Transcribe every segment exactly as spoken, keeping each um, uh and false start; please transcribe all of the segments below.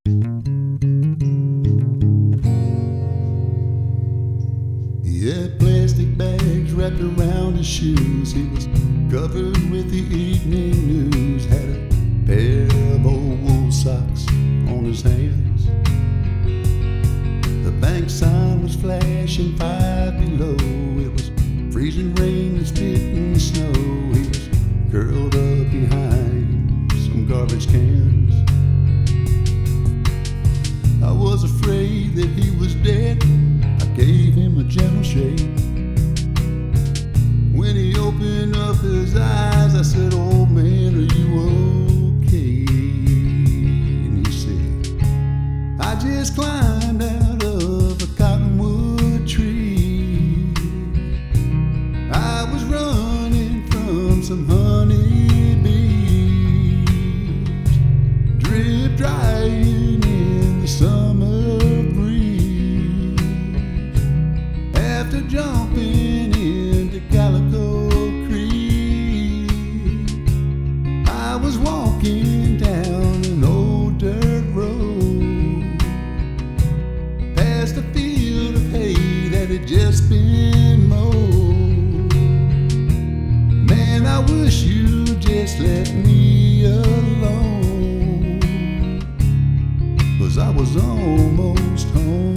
He had plastic bags wrapped around his shoes. He was covered with the evening news. Had a pair of old wool socks on his hands. The bank sign was flashing five below. It was freezing rain and spitting snow. He was curled up behind some garbage cans. I was afraid that he was dead. I gave him a gentle shake. When he opened up his eyes, I said, "Old man, are you okay?" And he said, "I just climbed out of a cottonwood tree. I was running from some honeybees, drip drying in the summer breeze. After jumping into Calico Creek, I was walking down an old dirt road, past a field of hay that had just been mowed. Man, I wish you'd just let me alone, 'cause I was almost home."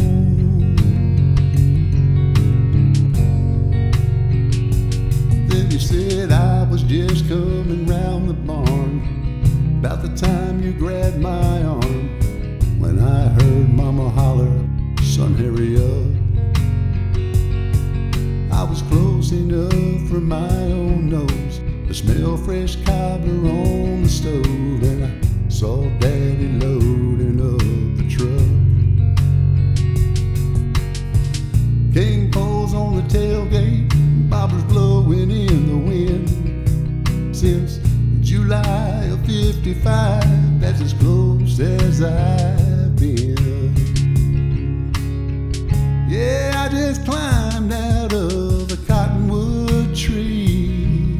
Then he said, "I was just coming round the barn about the time you grabbed my arm, when I heard Mama holler, 'Son, hurry up.' I was close enough for my own nose to smell fresh cobbler on the stove, and I saw Daddy loading up the truck. King poles on the tailgate, bobbers blowing in the wind. Since July of fifty-five, that's as close as I've been. Yeah, I just climbed out of a cottonwood tree.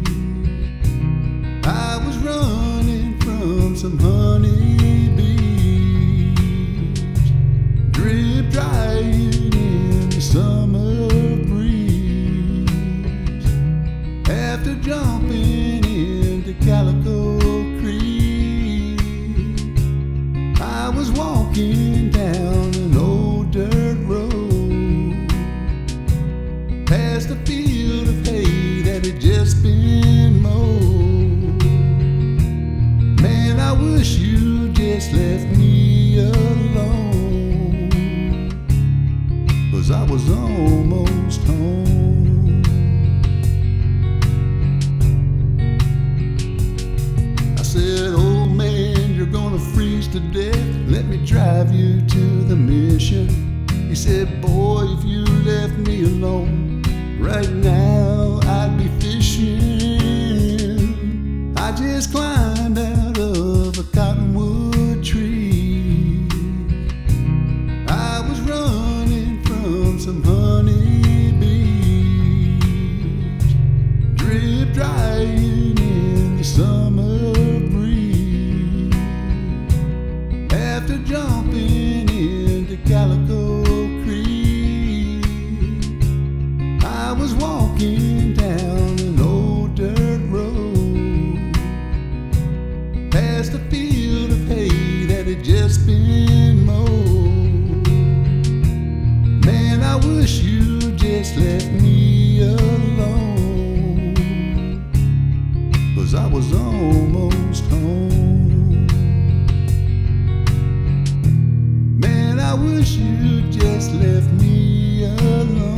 I was running from some honeybees, drip drying in the summer breeze. After jumping into Calico Creek, I was walking down an old dirt road, past a field of hay that had just been mowed. Man, I wish you just left me alone, 'cause I was almost home. I said, "Old man, you're gonna freeze to death. Let me drive you to the mission." He said, "Boy, if you left me alone, right now I'd be fishing." I just climbed out of a cottonwood tree. I was running from some honeybees, drip drying in the summer breeze. After jumping into Calico Creek, I was walking down an old dirt road, past a field of hay that had just been mowed. Man, I wish you just left me alone, 'cause I was almost home. Man, I wish you just left me alone.